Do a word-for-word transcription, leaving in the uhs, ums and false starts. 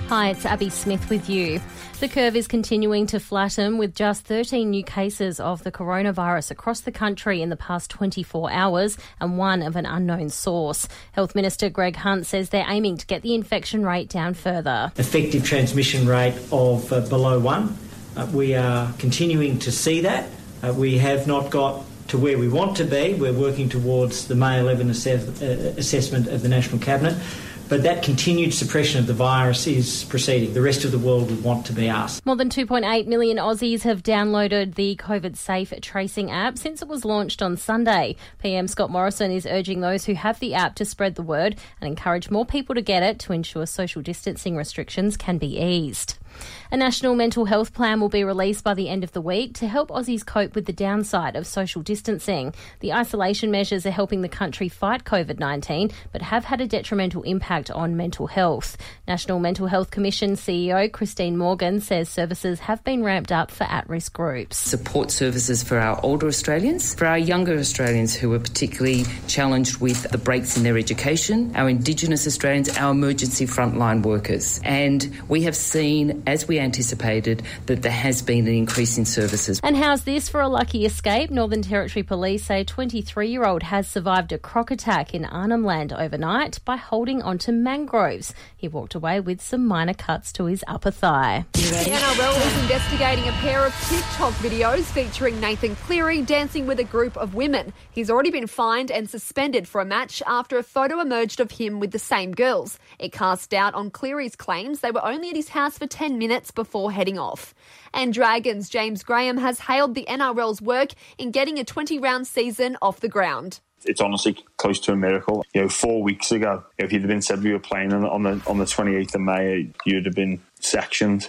Hi, it's Abby Smith with you. The curve is continuing to flatten with just thirteen new cases of the coronavirus across the country in the past twenty-four hours and one of an unknown source. Health Minister Greg Hunt says they're aiming to get the infection rate down further. Effective transmission rate of uh, below one. Uh, we are continuing to see that. Uh, we have not got to where we want to be. We're working towards the May eleventh assess- uh, assessment of the National Cabinet. But that continued suppression of the virus is proceeding. The rest of the world would want to be us. More than two point eight million Aussies have downloaded the COVID Safe Tracing app since it was launched on Sunday. P M Scott Morrison is urging those who have the app to spread the word and encourage more people to get it to ensure social distancing restrictions can be eased. A national mental health plan will be released by the end of the week to help Aussies cope with the downside of social distancing. The isolation measures are helping the country fight COVID nineteen, but have had a detrimental impact on mental health. National Mental Health Commission C E O Christine Morgan says services have been ramped up for at-risk groups. Support services for our older Australians, for our younger Australians who are particularly challenged with the breaks in their education, our Indigenous Australians, our emergency frontline workers. And we have seen, as we anticipated, that there has been an increase in services. And how's this for a lucky escape? Northern Territory Police say a twenty-three-year-old has survived a croc attack in Arnhem Land overnight by holding onto mangroves. He walked away with some minor cuts to his upper thigh. The N R L is investigating a pair of TikTok videos featuring Nathan Cleary dancing with a group of women. He's already been fined and suspended for a match after a photo emerged of him with the same girls. It cast doubt on Cleary's claims they were only at his house for ten minutes before heading off. And Dragons' James Graham has hailed the N R L's work in getting a twenty-round season off the ground. It's honestly close to a miracle. You know, four weeks ago, if you'd have been said we were playing on the on the, on the twenty-eighth of May, you'd have been sectioned.